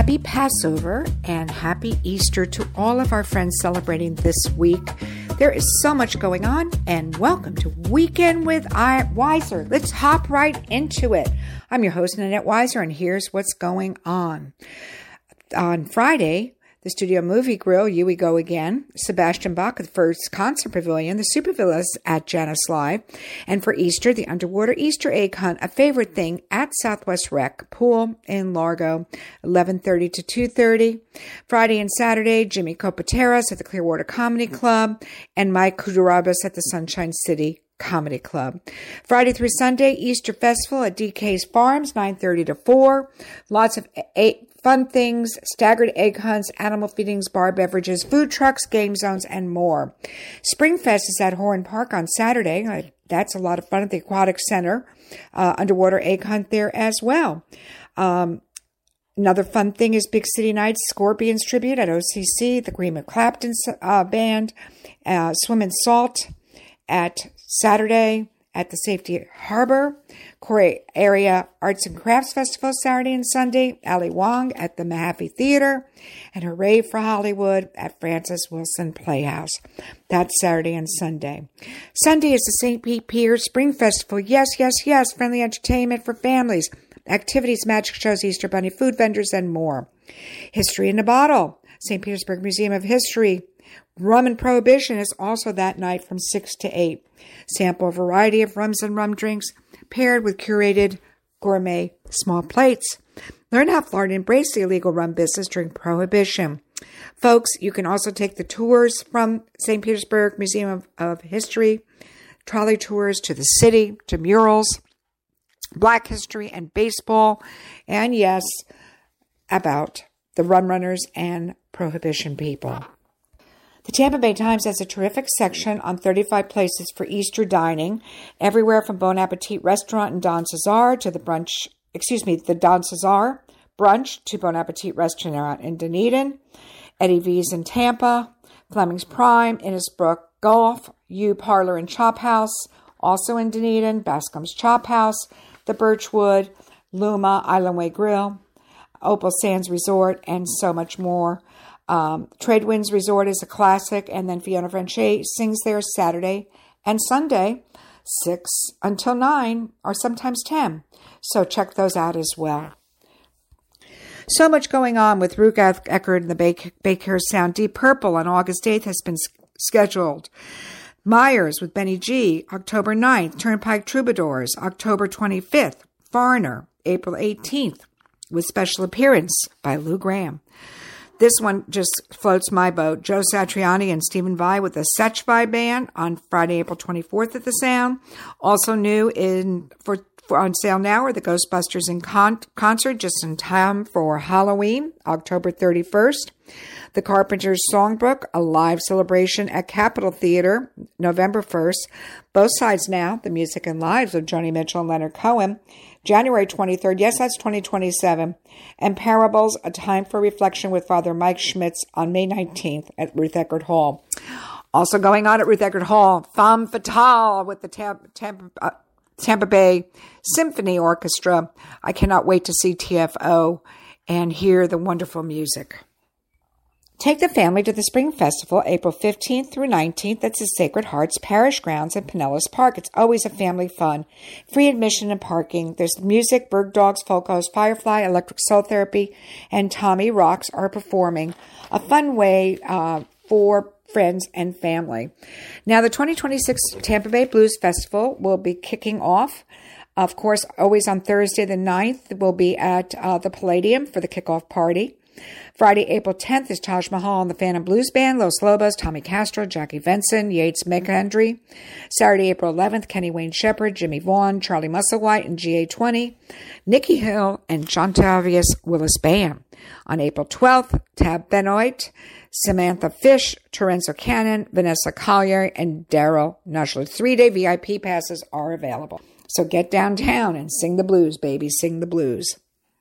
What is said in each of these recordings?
Happy Passover and happy Easter to all of our friends celebrating this week. There is so much going on, and welcome to Weekend with Weiser. Let's hop right into it. I'm your host, Nanette Weiser, and here's what's going on. On Friday, the Studio Movie Grill, You We Go Again, Sebastian Bach at the First Concert Pavilion, the Supervillas at Janice Live, and for Easter, the Underwater Easter Egg Hunt, a favorite thing at Southwest Rec Pool in Largo, 11:30 to 2:30. Friday and Saturday, Jimmy Copateras at the Clearwater Comedy Club, and Mike Kudurabas at the Sunshine City Comedy Club. Friday through Sunday, Easter Festival at DK's Farms, 9:30 to 4. Lots of fun things, staggered egg hunts, animal feedings, bar beverages, food trucks, game zones, and more. Springfest is at Horan Park on Saturday. That's a lot of fun at the Aquatic Center. Underwater egg hunt there as well. Another fun thing is Big City Nights, Scorpions Tribute at OCC, the Green McClapton Band, Swim and Salt at Saturday at the Safety Harbor, Corey Area Arts and Crafts Festival Saturday and Sunday, Ali Wong at the Mahaffey Theater, and Hooray for Hollywood at Francis Wilson Playhouse. That's Saturday and Sunday. Sunday is the St. Pete Pier Spring Festival. Yes, friendly entertainment for families, activities, magic shows, Easter Bunny food vendors, and more. History in a Bottle, St. Petersburg Museum of History. Rum and Prohibition is also that night from 6 to 8. Sample a variety of rums and rum drinks paired with curated gourmet small plates. Learn how Florida embraced the illegal rum business during Prohibition. Folks, you can also take the tours from St. Petersburg Museum of History, trolley tours to the city, to murals, Black history and baseball, and yes, about the rum runners and Prohibition people. The Tampa Bay Times has a terrific section on 35 places for Easter dining, everywhere from Bon Appetit Restaurant in Don Cesar to the Don Cesar brunch to Bon Appetit Restaurant in Dunedin, Eddie V's in Tampa, Fleming's Prime, Innisbrook Golf, U Parlor and Chop House, also in Dunedin, Bascom's Chop House, the Birchwood, Luma, Island Way Grill, Opal Sands Resort, and so much more. Tradewinds Resort is a classic, and then Fiona Franche sings there Saturday and Sunday, 6 until 9, or sometimes 10. So check those out as well. So much going on with Ruth Eckerd and the Baker Sound. Deep Purple on August 8th has been scheduled. Myers with Benny G, October 9th. Turnpike Troubadours, October 25th. Foreigner, April 18th, with special appearance by Lou Graham. This one just floats my boat. Joe Satriani and Stephen Vai with the Setchvi Band on Friday, April 24th at the Sound. Also new for on sale now are the Ghostbusters in concert just in time for Halloween, October 31st. The Carpenters Songbook, a live celebration at Capitol Theater, November 1st. Both Sides Now, the music and lives of Joni Mitchell and Leonard Cohen, January 23rd. Yes, that's 2027. And Parables, A Time for Reflection with Father Mike Schmitz on May 19th at Ruth Eckerd Hall. Also going on at Ruth Eckerd Hall, Femme Fatale with the Tampa Bay Symphony Orchestra. I cannot wait to see TFO and hear the wonderful music. Take the family to the Spring Festival, April 15th through 19th. That's the Sacred Hearts Parish Grounds in Pinellas Park. It's always a family fun. Free admission and parking. There's music, Bird Dogs, Folkos, Firefly, Electric Soul Therapy, and Tommy Rocks are performing. A fun way for friends and family. Now, the 2026 Tampa Bay Blues Festival will be kicking off. Of course, always on Thursday the 9th, we'll be at the Palladium for the kickoff party. Friday, April 10th is Taj Mahal and the Phantom Blues Band, Los Lobos, Tommy Castro, Jackie Venson, Yates McHenry. Saturday, April 11th, Kenny Wayne Shepherd, Jimmy Vaughn, Charlie Musselwhite, and GA20, Nikki Hill, and Jontavius Willis Band. On April 12th, Tab Benoit, Samantha Fish, Terenzo Cannon, Vanessa Collier, and Daryl Nushler. 3-day VIP passes are available. So get downtown and sing the blues, baby. Sing the blues.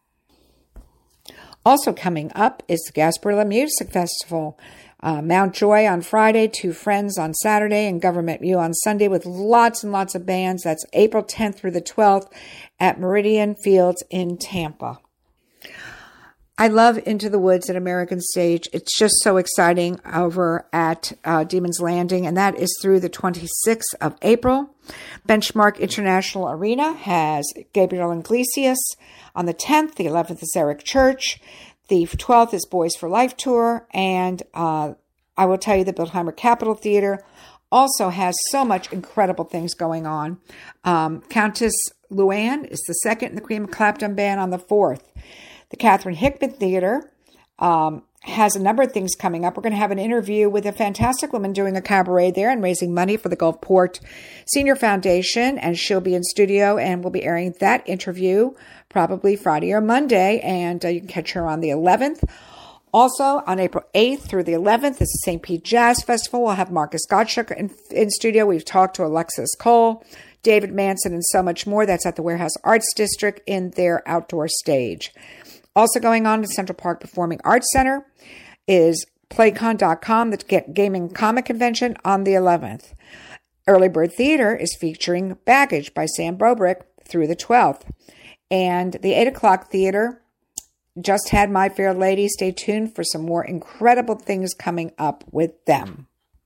Also coming up is the Gasparilla Music Festival. Mount Joy on Friday, Two Friends on Saturday, and Government View on Sunday with lots and lots of bands. That's April 10th through the 12th at Meridian Fields in Tampa. I love Into the Woods at American Stage. It's just so exciting over at Demon's Landing, and that is through the 26th of April. Benchmark International Arena has Gabriel Iglesias on the 10th. The 11th is Eric Church. The 12th is Boys for Life Tour, and I will tell you the Bildheimer Capitol Theater also has so much incredible things going on. Countess Luann is the second in the Cream of Clapton Band on the 4th. The Catherine Hickman Theater has a number of things coming up. We're going to have an interview with a fantastic woman doing a cabaret there and raising money for the Gulfport Senior Foundation, and she'll be in studio, and we'll be airing that interview probably Friday or Monday, and you can catch her on the 11th. Also, on April 8th through the 11th is the St. Pete Jazz Festival. We'll have Marcus Gottschalk in studio. We've talked to Alexis Cole, David Manson, and so much more. That's at the Warehouse Arts District in their outdoor stage. Also going on at Central Park Performing Arts Center is Playcon.com, the gaming comic convention, on the 11th. Early Bird Theater is featuring Baggage by Sam Bobrick through the 12th. And the 8 o'clock theater just had My Fair Lady. Stay tuned for some more incredible things coming up with them.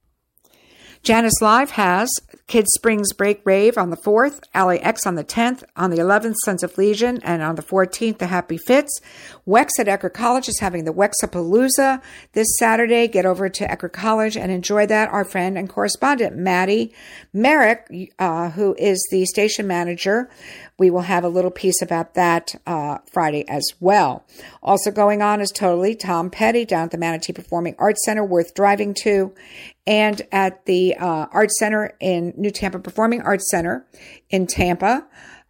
Janice Live has Kids Springs Break Rave on the 4th, Alley X on the 10th, on the 11th, Sons of Legion, and on the 14th, the Happy Fits. Wex at Eckerd College is having the Wexapalooza this Saturday. Get over to Eckerd College and enjoy that. Our friend and correspondent, Maddie Merrick, who is the station manager, we will have a little piece about that Friday as well. Also going on is Totally Tom Petty down at the Manatee Performing Arts Center, worth driving to. And at the Arts Center in New Tampa Performing Arts Center in Tampa,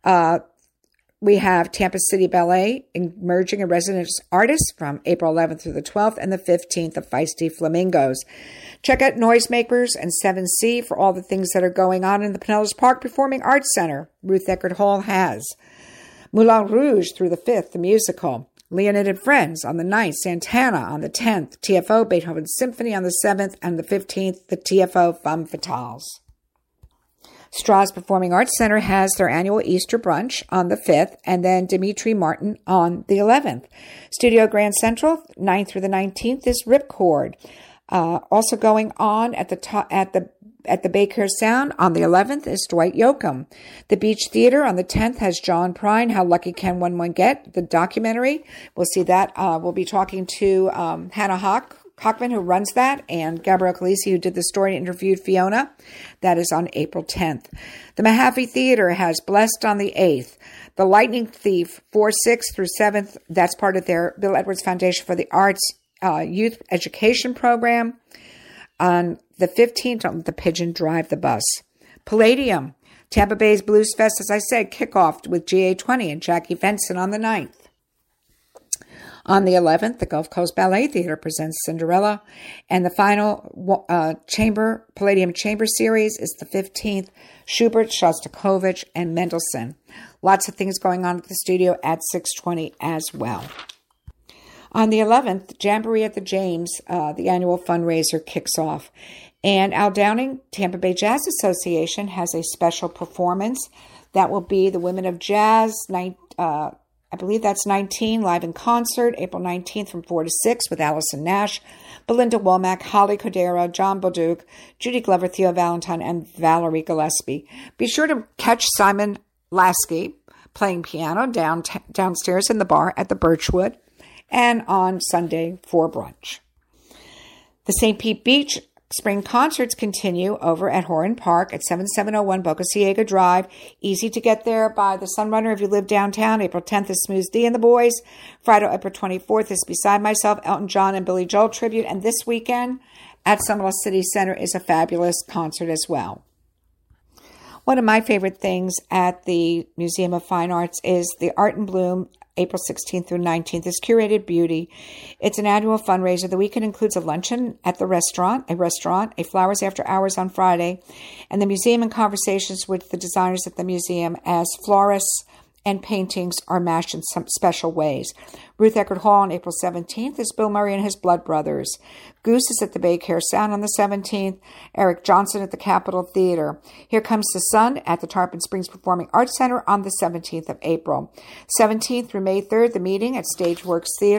we have Tampa City Ballet emerging a residence artist from April 11th through the 12th and the 15th of Feisty Flamingos. Check out Noisemakers and 7C for all the things that are going on in the Pinellas Park Performing Arts Center. Ruth Eckerd Hall has Moulin Rouge through the 5th, the musical. Leonid and Friends on the 9th, Santana on the 10th, TFO Beethoven Symphony on the 7th, and the 15th, the TFO Femme Fatales. Strauss Performing Arts Center has their annual Easter brunch on the 5th, and then Dimitri Martin on the 11th. Studio Grand Central, 9th through the 19th, is Ripcord. Also going on at the Bay Care Sound on the 11th is Dwight Yoakam. The Beach Theater on the 10th has John Prine, How Lucky Can One Get, the documentary. We'll see that. We'll be talking to Hannah Hockman, who runs that, and Gabrielle Calisi, who did the story and interviewed Fiona. That is on April 10th. The Mahaffey Theater has Blessed on the 8th. The Lightning Thief, 4th, 6th through 7th. That's part of their Bill Edwards Foundation for the Arts Youth Education Program. On the 15th, on the Pigeon Drive the Bus. Palladium, Tampa Bay's Blues Fest, as I said, kickoff with GA20 and Jackie Venson on the 9th. On the 11th, the Gulf Coast Ballet Theater presents Cinderella. And the final Palladium Chamber Series is the 15th, Schubert, Shostakovich, and Mendelssohn. Lots of things going on at the studio at 6:20 as well. On the 11th, Jamboree at the James, the annual fundraiser, kicks off. And Al Downing, Tampa Bay Jazz Association, has a special performance. That will be the Women of Jazz, I believe that's 19, live in concert, April 19th from 4 to 6 with Allison Nash, Belinda Womack, Holly Cordero, John Bolduc, Judy Glover, Theo Valentine, and Valerie Gillespie. Be sure to catch Simon Lasky playing piano downstairs in the bar at the Birchwood, and on Sunday for brunch. The St. Pete Beach Spring concerts continue over at Horan Park at 7701 Boca Ciega Drive. Easy to get there by the Sunrunner if you live downtown. April 10th is Smooth D and the Boys. Friday, April 24th is Beside Myself, Elton John and Billy Joel tribute. And this weekend at Summerlin City Center is a fabulous concert as well. One of my favorite things at the Museum of Fine Arts is the Art in Bloom, April 16th through 19th, is Curated Beauty. It's an annual fundraiser. The weekend includes a luncheon at the restaurant, a Flowers After Hours on Friday, and the museum and conversations with the designers at the museum as florists and paintings are matched in some special ways. Ruth Eckerd Hall on April 17th is Bill Murray and his Blood Brothers. Goose is at the Bay Care Sound on the 17th. Eric Johnson at the Capitol Theater. Here Comes the Sun at the Tarpon Springs Performing Arts Center on the 17th of April. 17th through May 3rd, The Meeting at Stageworks Theater.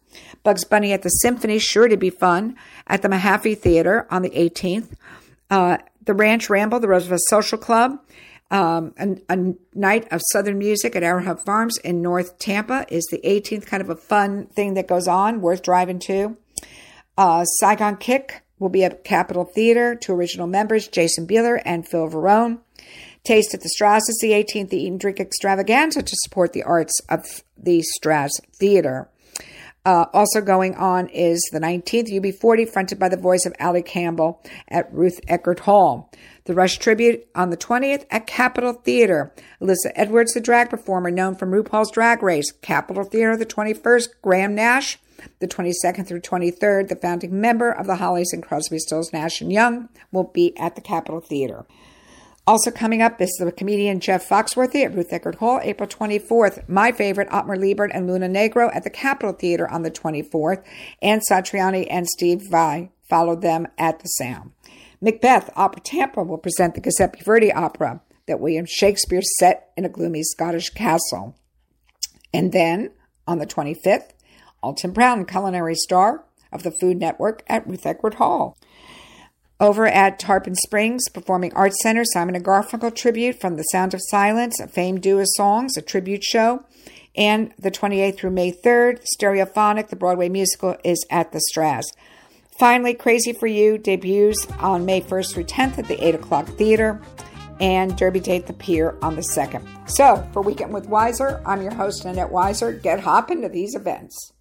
Bugs Bunny at the Symphony, sure to be fun, at the Mahaffey Theater on the 18th. The Ranch Ramble, the Roosevelt Social Club, a night of Southern music at Arrowhead Farms in North Tampa is the 18th, kind of a fun thing that goes on, worth driving to. Saigon Kick will be at Capitol Theater. 2 original members, Jason Beeler and Phil Verone. Taste at the Strass is the 18th, the Eat and Drink Extravaganza to support the arts of the Strass Theater. Also going on is the 19th, UB40, fronted by the voice of Allie Campbell at Ruth Eckerd Hall. The Rush Tribute on the 20th at Capitol Theater. Alyssa Edwards, the drag performer known from RuPaul's Drag Race. Capitol Theater the 21st, Graham Nash. The 22nd through 23rd, the founding member of the Hollies and Crosby, Stills, Nash & Young will be at the Capitol Theater. Also coming up is the comedian Jeff Foxworthy at Ruth Eckerd Hall, April 24th. My favorite, Otmar Liebert and Luna Negro at the Capitol Theater on the 24th. Ann Satriani and Steve Vai followed them at the Sound. Macbeth Opera Tampa will present the Giuseppe Verdi opera that William Shakespeare set in a gloomy Scottish castle. And then, on the 25th, Alton Brown, culinary star of the Food Network at Ruth Eckerd Hall. Over at Tarpon Springs Performing Arts Center, Simon & Garfunkel tribute from The Sound of Silence, a famed duo songs, a tribute show. And the 28th through May 3rd, Stereophonic, the Broadway musical, is at the Strass. Finally, Crazy for You debuts on May 1st through 10th at the 8 o'clock theater. And Derby Day at the Pier on the 2nd. So, for Weekend with Weiser, I'm your host, Annette Weiser. Get hopping to these events.